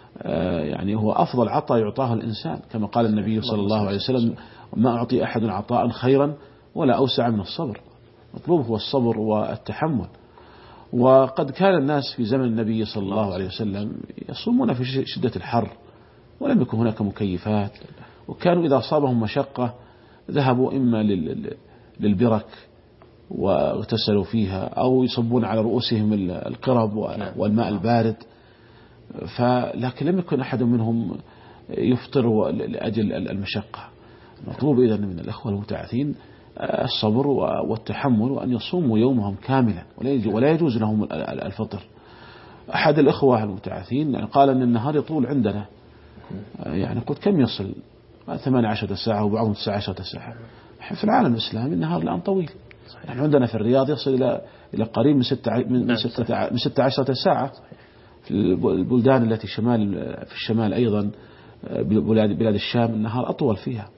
يعني هو أفضل عطاء يعطاه الإنسان، كما قال النبي صلى الله عليه وسلم ما أعطي أحد عطاء خيرا ولا أوسع من الصبر. مطلوب هو الصبر والتحمل. وقد كان الناس في زمن النبي صلى الله عليه وسلم يصومون في شدة الحر ولم يكن هناك مكيفات، وكانوا إذا أصابهم مشقة ذهبوا إما للبرك واغتسلوا فيها أو يصبون على رؤوسهم القرب والماء البارد. فلكن لم يكن أحد منهم يفطر لأجل المشقة. مطلوب إذن من الأخوة المبتعثين الصبر والتحمل وأن يصوموا يومهم كاملا ولا يجوز لهم الفطر. أحد الأخوة المبتعثين قال أن النهار يطول عندنا، يعني قلت كم يصل؟ ثمانية عشرة ساعة وبعضهم تسعة عشرة ساعة. في العالم الإسلامي النهار الآن طويل، نحن عندنا في الرياض يصل إلى إلى قريب من ستة من ستة من ستة عشرة ساعة. في البلدان التي شمال في الشمال أيضا بلاد بلاد الشام النهار أطول فيها.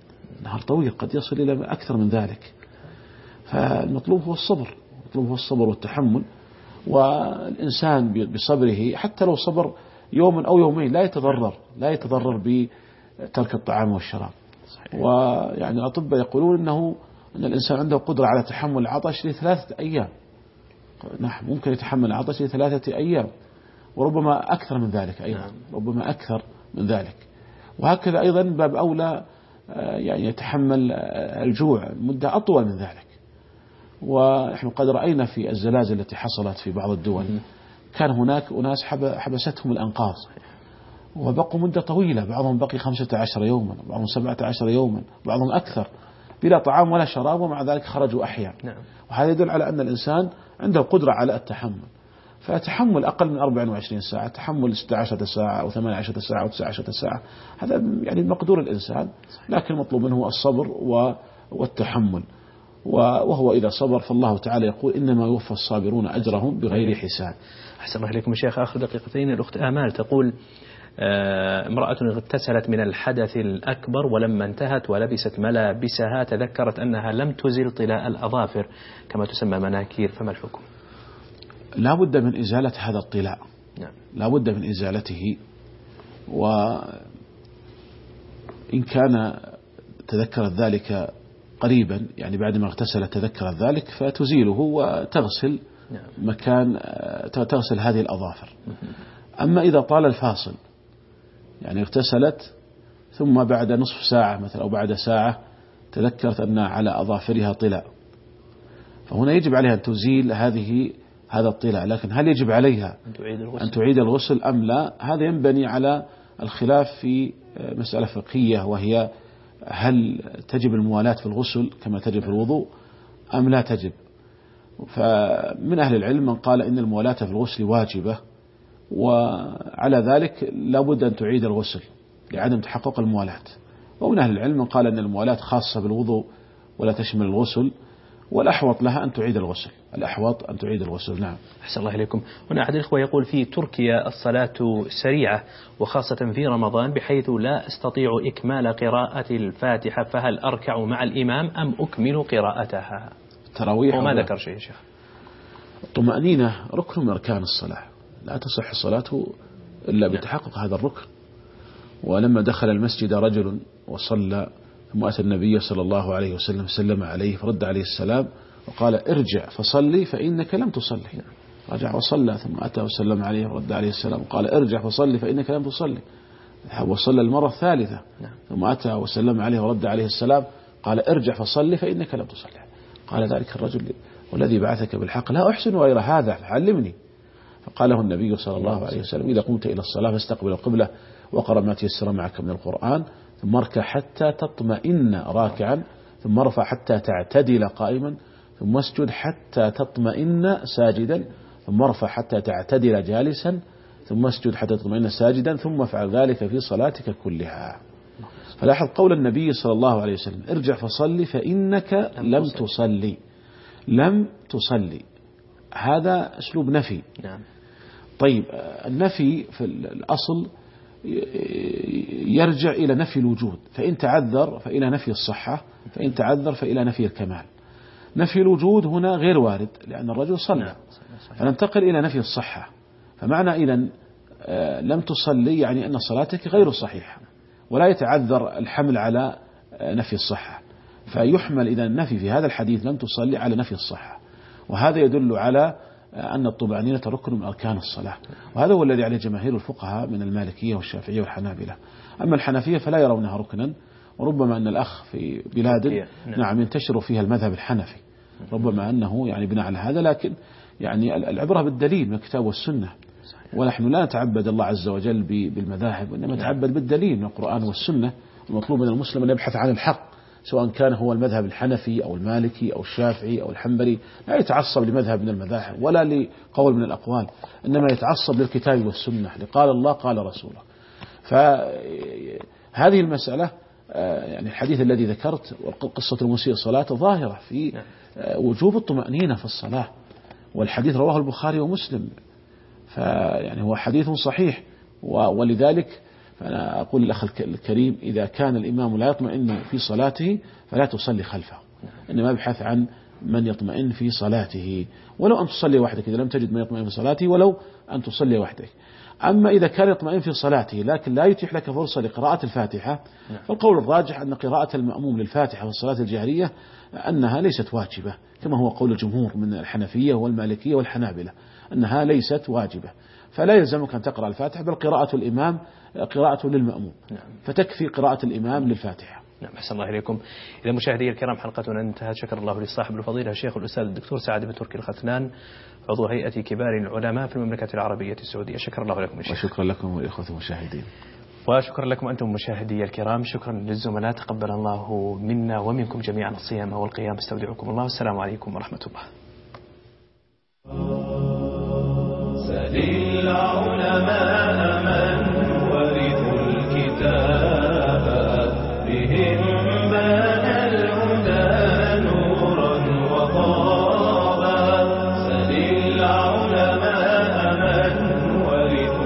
نهار طويل قد يصل إلى أكثر من ذلك. فالمطلوب هو الصبر، المطلوب هو الصبر والتحمل، والإنسان بصبره حتى لو صبر يوم أو يومين لا يتضرر لا يتضرر بترك الطعام والشراب. ويعني الأطباء يقولون أنه أن الإنسان عنده قدرة على تحمل العطش لثلاثة أيام. نعم ممكن يتحمل العطش لثلاثة أيام وربما أكثر من ذلك أيضا، ربما أكثر من ذلك. وهكذا أيضا باب أولى يعني يتحمل الجوع مدة أطول من ذلك. ونحن قد رأينا في الزلازل التي حصلت في بعض الدول كان هناك أناس حبستهم الأنقاض وبقوا مدة طويلة، بعضهم بقي خمسة عشر يوما، بعضهم سبعة عشر يوما، بعضهم أكثر بلا طعام ولا شراب، ومع ذلك خرجوا أحياء. وهذا يدل على أن الإنسان عنده قدرة على التحمل. فتحمل أقل من أربع وعشرين ساعة، تحمل ستة عشر ساعة أو ثمانية عشر ساعة أو تسعة عشر ساعة، هذا يعني مقدور الإنسان، لكن المطلوب منه الصبر والتحمل. وهو إذا صبر فالله تعالى يقول إنما يوفى الصابرون أجرهم بغير حساب. أحسن الله إليكم شيخ. آخر دقيقتين. الأخت آمال تقول امرأة اغتسلت من الحدث الأكبر ولما انتهت ولبست ملابسها تذكرت أنها لم تزل طلاء الأظافر كما تسمى مناكير، فما الحكم؟ لا بد من إزالة هذا الطلاء، نعم. لا بد من إزالته. وإن كان تذكرت ذلك قريبا يعني بعد ما اغتسلت تذكرت ذلك فتزيله وتغسل مكان تغسل هذه الأظافر. أما إذا طال الفاصل يعني اغتسلت ثم بعد نصف ساعة مثلا أو بعد ساعة تذكرت أن على أظافرها طلاء، فهنا يجب عليها أن تزيل هذه هذا الطلاء. لكن هل يجب عليها أن تعيد الغسل أم لا؟ هذا ينبني على الخلاف في مسألة فقهية، وهي هل تجب الموالاة في الغسل كما تجب في الوضوء أم لا تجب. فمن أهل العلم من قال إن الموالاة في الغسل واجبة، وعلى ذلك لابد أن تعيد الغسل لعدم تحقق الموالاة. ومن أهل العلم من قال أن الموالاة خاصة بالوضوء ولا تشمل الغسل، والأحوط لها أن تعيد الغسل، الأحوط أن تعيد الغسل. نعم. أحسن الله إليكم. هنا أحد الإخوة يقول في تركيا الصلاة سريعة وخاصة في رمضان بحيث لا أستطيع إكمال قراءة الفاتحة، فهل أركع مع الإمام أم أكمل قراءتها؟ تراويح وما ذكر شيء يا شيخ. الطمأنينة ركن من أركان الصلاة، لا تصح الصلاة إلا بتحقق هذا الركن. ولما دخل المسجد رجل وصلى ثم أتى النبي صلى الله عليه وسلم سلم عليه فرد عليه السلام وقال ارجع فصلي فإنك لم تصلي. رجع وصلى ثم أتى وسلم عليه ورد عليه السلام وقال ارجع فصلي فإنك لم تصلي. وصلى المرة الثالثة ثم أتى وسلم عليه ورد عليه السلام قال ارجع فصلي فإنك لم تصلي. قال ذلك الرجل والذي بعثك بالحق لا أحسن غير هذا علمني. فقاله النبي صلى الله عليه وسلم إذا قمت إلى الصلاة فاستقبل القبلة وقرأ ما تيسر معك من القرآن، ثم اركع حتى تطمئن راكعا، ثم ارفع حتى تعتدل قائما، ثم اسجد حتى تطمئن ساجدا، ثم ارفع حتى تعتدل جالسا، ثم اسجد حتى تطمئن ساجدا، ثم افعل ذلك في صلاتك كلها. فلاحظ قول النبي صلى الله عليه وسلم ارجع فصلي فإنك لم تصلي، لم تصلي، هذا أسلوب نفي. نعم. طيب النفي في الأصل يرجع إلى نفي الوجود، فإن تعذر فإلى نفي الصحة، فإن تعذر فإلى نفي الكمال. نفي الوجود هنا غير وارد لأن الرجل صلى، فننتقل إلى نفي الصحة. فمعنى إذن لم تصلي يعني أن صلاتك غير صحيحة، ولا يتعذر الحمل على نفي الصحة، فيحمل إذا النفي في هذا الحديث لم تصلي على نفي الصحة. وهذا يدل على أن الطمأنينة ركن من أركان الصلاة، وهذا هو الذي عليه جماهير الفقهاء من المالكية والشافعية والحنابلة. أما الحنفية فلا يرونها ركنا، وربما أن الأخ في بلاد نعم ينتشر فيها المذهب الحنفي، ربما أنه يعني بناء على هذا. لكن يعني العبرة بالدليل من الكتاب والسنة، ونحن لا نتعبد الله عز وجل بالمذاهب، وإنما نتعبد بالدليل من القرآن والسنة. المطلوب من المسلم أن يبحث عن الحق، سواء كان هو المذهب الحنفي أو المالكي أو الشافعي أو الحنبلي، لا يتعصب لمذهب من المذاهب ولا لقول من الأقوال، إنما يتعصب للكتاب والسنة، لقال الله قال رسوله. فهذه المسألة يعني الحديث الذي ذكرت وقصة المسيء صلاة ظاهرة في وجوب الطمأنينة في الصلاة، والحديث رواه البخاري ومسلم، فيعني هو حديث صحيح. ولذلك فأنا أقول للأخ الكريم إذا كان الإمام لا يطمئن في صلاته فلا تصلي خلفه، إنما ابحث عن من يطمئن في صلاته، ولو أن تصلي وحدك إذا لم تجد من يطمئن في صلاته، ولو أن تصلي وحدك. أما إذا كان يطمئن في صلاته لكن لا يتيح لك فرصة لقراءة الفاتحة، فالقول الراجح أن قراءة المأموم للفاتحة في الصلاة الجهرية أنها ليست واجبة، كما هو قول الجمهور من الحنفية والمالكية والحنابلة أنها ليست واجبة، فلا يلزمك أن تقرأ الفاتحة، بل قراءة الإمام قراءة للمأموم، فتكفي قراءة الإمام للفاتحة. نعم، أحسن الله إليكم. إذا مشاهدي الكرام حلقتنا انتهت. شكر الله لصاحب الفضيلة الشيخ الأستاذ الدكتور سعد بن تركي الختنان، عضو هيئة كبار العلماء في المملكة العربية السعودية. شكر الله لكم الشيخ. وشكرا لكم والإخوة المشاهدين. وشكرا لكم أنتم مشاهدي الكرام. شكرا للزملاء، تقبل الله منا ومنكم جميعا الصيام والقيام. استودعكم الله، والسلام عليكم ورحمة الله.